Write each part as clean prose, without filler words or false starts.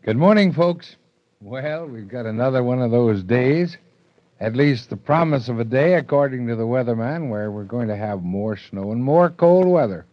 Good morning, folks. Well, we've got another one of those days, at least the promise of a day, according to the weatherman, where we're going to have more snow and more cold weather.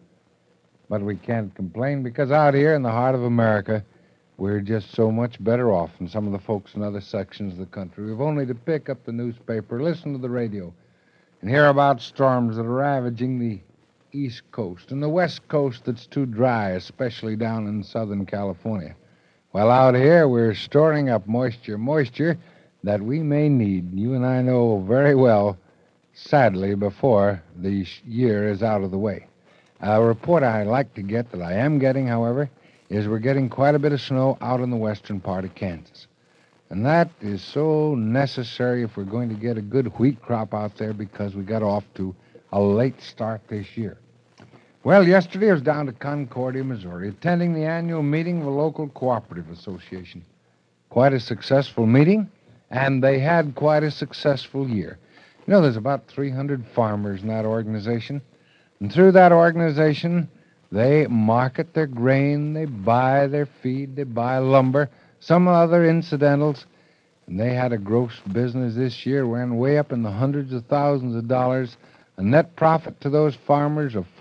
But we can't complain because out here in the heart of America, we're just so much better off than some of the folks in other sections of the country. We've only to pick up the newspaper, listen to the radio, and hear about storms that are ravaging the East Coast and the West Coast that's too dry, especially down in Southern California. Well, out here, we're storing up moisture that we may need. You and I know very well, sadly, before the year is out of the way. A report I like to get, that I am getting, however, is we're getting quite a bit of snow out in the western part of Kansas. And that is so necessary if we're going to get a good wheat crop out there because we got off to a late start this year. Well, yesterday I was down to Concordia, Missouri, attending the annual meeting of a local cooperative association. Quite a successful meeting, and they had quite a successful year. You know, there's about 300 farmers in that organization, and through that organization, they market their grain, they buy their feed, they buy lumber, some other incidentals, and they had a gross business this year, ran way up in the hundreds of thousands of dollars, a net profit to those farmers of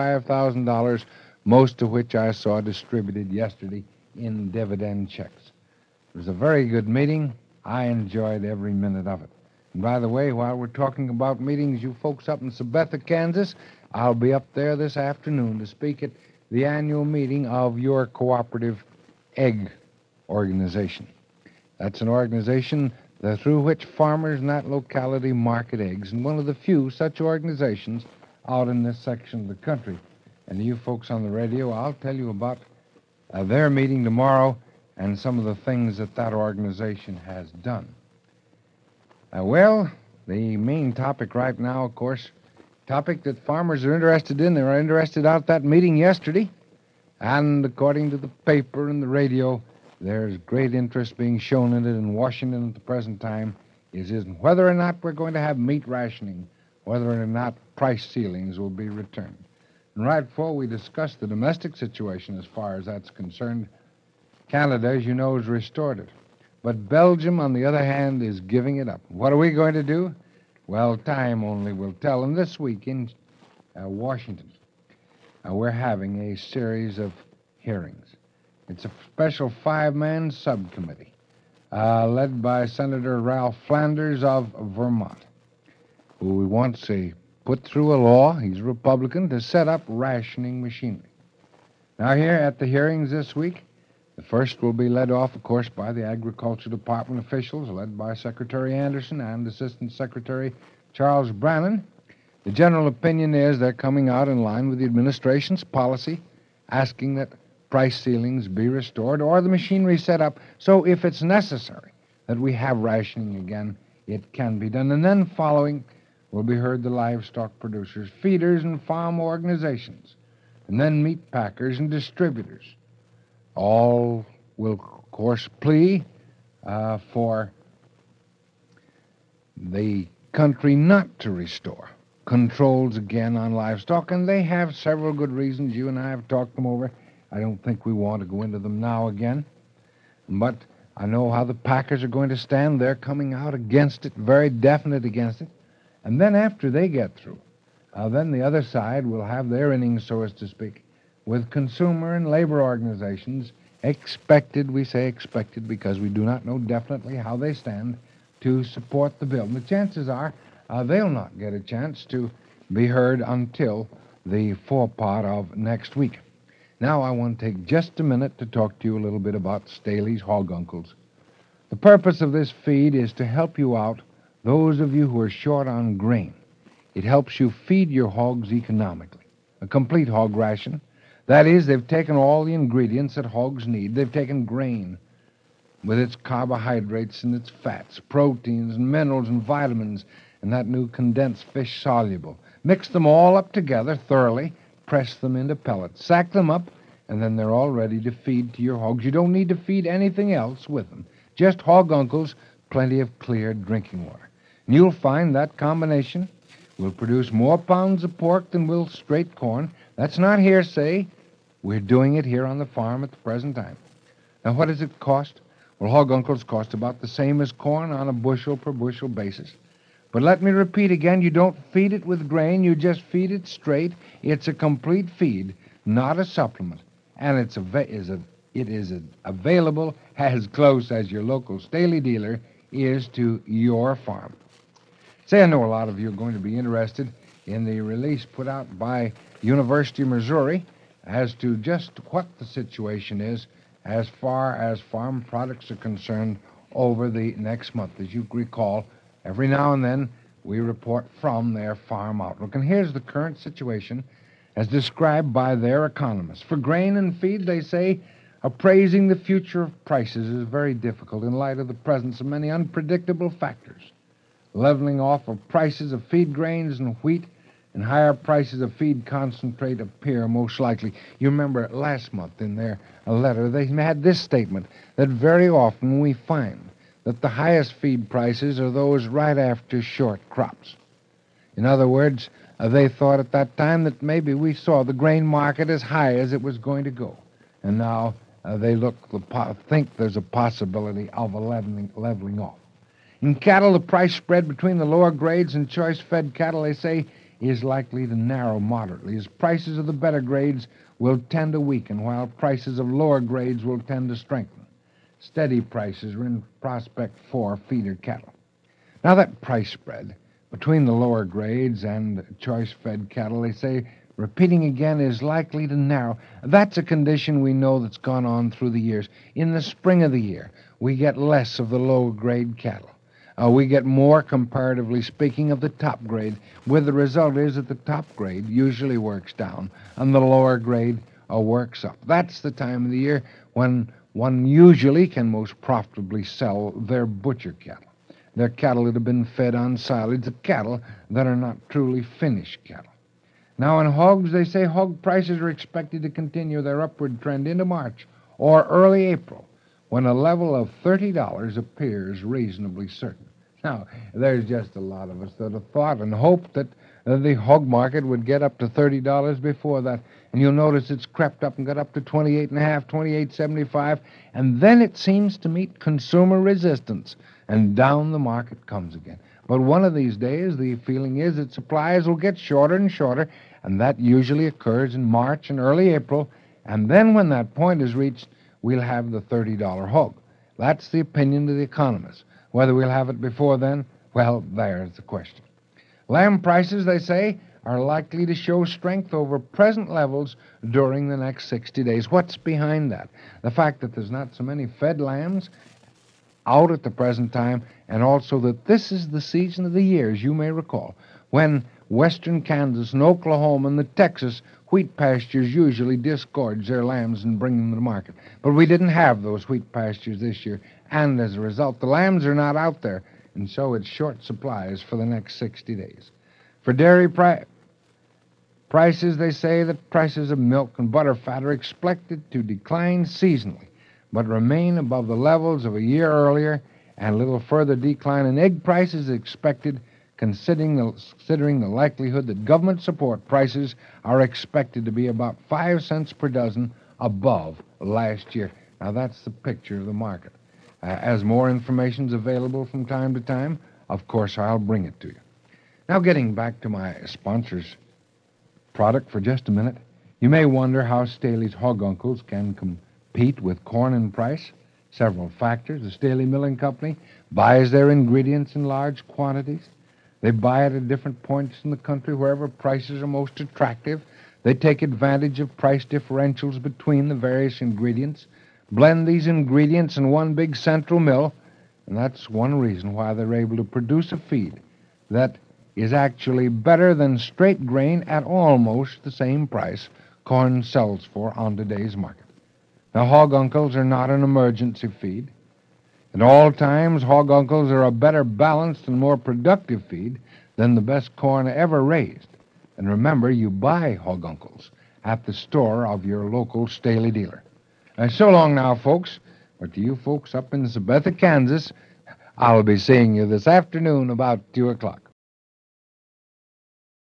$45,000, most of which I saw distributed yesterday in dividend checks. It was a very good meeting. I enjoyed every minute of it. And by the way, while we're talking about meetings, you folks up in Sabetha, Kansas, I'll be up there this afternoon to speak at the annual meeting of your cooperative egg organization. That's an organization through which farmers in that locality market eggs, and one of the few such organizations out in this section of the country. And you folks on the radio, I'll tell you about their meeting tomorrow and some of the things that that organization has done. Well, the main topic right now, of course, topic that farmers are interested in. They were interested out at that meeting yesterday, and according to the paper and the radio, there's great interest being shown in it in Washington at the present time, is whether or not we're going to have meat rationing, whether or not price ceilings will be returned. And right before we discuss the domestic situation as far as that's concerned, Canada, as you know, has restored it. But Belgium, on the other hand, is giving it up. What are we going to do? Well, time only will tell. And this week in Washington, we're having a series of hearings. It's a special five-man subcommittee led by Senator Ralph Flanders of Vermont, who wants to put through a law, he's a Republican, to set up rationing machinery. Now, here at the hearings this week, the first will be led off, of course, by the Agriculture Department officials, led by Secretary Anderson and Assistant Secretary Charles Brannan. The general opinion is they're coming out in line with the administration's policy, asking that price ceilings be restored or the machinery set up so if it's necessary that we have rationing again, it can be done. And then following will be heard the livestock producers, feeders, and farm organizations, and then meat packers and distributors. All will, of course, plea for the country not to restore controls again on livestock, and they have several good reasons. You and I have talked them over. I don't think we want to go into them now again. But I know how the Packers are going to stand. They're coming out against it, very definite against it. And then after they get through, then the other side will have their innings, so as to speak, with consumer and labor organizations expected, we say expected because we do not know definitely how they stand, to support the bill. And the chances are they'll not get a chance to be heard until the forepart of next week. Now I want to take just a minute to talk to you a little bit about Staley's Hog Uncles. The purpose of this feed is to help you out, those of you who are short on grain. It helps you feed your hogs economically. A complete hog ration. That is, they've taken all the ingredients that hogs need. They've taken grain with its carbohydrates and its fats, proteins and minerals and vitamins, and that new condensed fish soluble. Mix them all up together thoroughly, press them into pellets, sack them up, and then they're all ready to feed to your hogs. You don't need to feed anything else with them. Just Hog Uncles, plenty of clear drinking water. And you'll find that combination will produce more pounds of pork than will straight corn. That's not hearsay. We're doing it here on the farm at the present time. Now, what does it cost? Well, hog uncles cost about the same as corn on a bushel per bushel basis. But let me repeat again, you don't feed it with grain, you just feed it straight. It's a complete feed, not a supplement. And it is available as close as your local Staley dealer is to your farm. Say, I know a lot of you are going to be interested in the release put out by University of Missouri as to just what the situation is as far as farm products are concerned over the next month. As you recall, every now and then we report from their farm outlook. And here's the current situation as described by their economists. For grain and feed, they say, appraising the future of prices is very difficult in light of the presence of many unpredictable factors. Leveling off of prices of feed grains and wheat and higher prices of feed concentrate appear most likely. You remember last month in their letter, they had this statement that very often we find that the highest feed prices are those right after short crops. In other words, they thought at that time that maybe we saw the grain market as high as it was going to go. And now they think there's a possibility of a leveling off. In cattle, the price spread between the lower grades and choice-fed cattle, they say, is likely to narrow moderately, as prices of the better grades will tend to weaken, while prices of lower grades will tend to strengthen. Steady prices are in prospect for feeder cattle. Now, that price spread between the lower grades and choice-fed cattle, they say, repeating again, is likely to narrow. That's a condition we know that's gone on through the years. In the spring of the year, we get less of the low-grade cattle. We get more, comparatively speaking, of the top grade, where the result is that the top grade usually works down and the lower grade works up. That's the time of the year when one usually can most profitably sell their butcher cattle. Their cattle that have been fed on silage, the cattle that are not truly finished cattle. Now, in hogs, they say hog prices are expected to continue their upward trend into March or early April, when a level of $30 appears reasonably certain. Now, there's just a lot of us that have thought and hoped that the hog market would get up to $30 before that. And you'll notice it's crept up and got up to $28.50, $28.75, and then it seems to meet consumer resistance, and down the market comes again. But one of these days, the feeling is that supplies will get shorter and shorter, and that usually occurs in March and early April, and then when that point is reached, we'll have the $30 hog. That's the opinion of the economists. Whether we'll have it before then, well, there's the question. Lamb prices, they say, are likely to show strength over present levels during the next 60 days. What's behind that? The fact that there's not so many fed lambs out at the present time, and also that this is the season of the year, as you may recall, when western Kansas and Oklahoma and the Texas wheat pastures usually disgorge their lambs and bring them to the market. But we didn't have those wheat pastures this year, and as a result, the lambs are not out there, and so it's short supplies for the next 60 days. For dairy prices, they say that prices of milk and butter fat are expected to decline seasonally, but remain above the levels of a year earlier, and a little further decline in egg prices is expected, considering the likelihood that government support prices are expected to be about 5 cents per dozen above last year. Now, that's the picture of the market. As more information is available from time to time, of course, I'll bring it to you. Now, getting back to my sponsor's product for just a minute, you may wonder how Staley's Hog Uncles can compete with corn in price. Several factors. The Staley Milling Company buys their ingredients in large quantities. They buy it at different points in the country wherever prices are most attractive. They take advantage of price differentials between the various ingredients, blend these ingredients in one big central mill, and that's one reason why they're able to produce a feed that is actually better than straight grain at almost the same price corn sells for on today's market. Now, Hog Uncles are not an emergency feed. At all times, Hog Uncles are a better balanced and more productive feed than the best corn ever raised. And remember, you buy Hog Uncles at the store of your local Staley dealer. So long now, folks. But to you folks up in Sabetha, Kansas, I'll be seeing you this afternoon about 2 o'clock.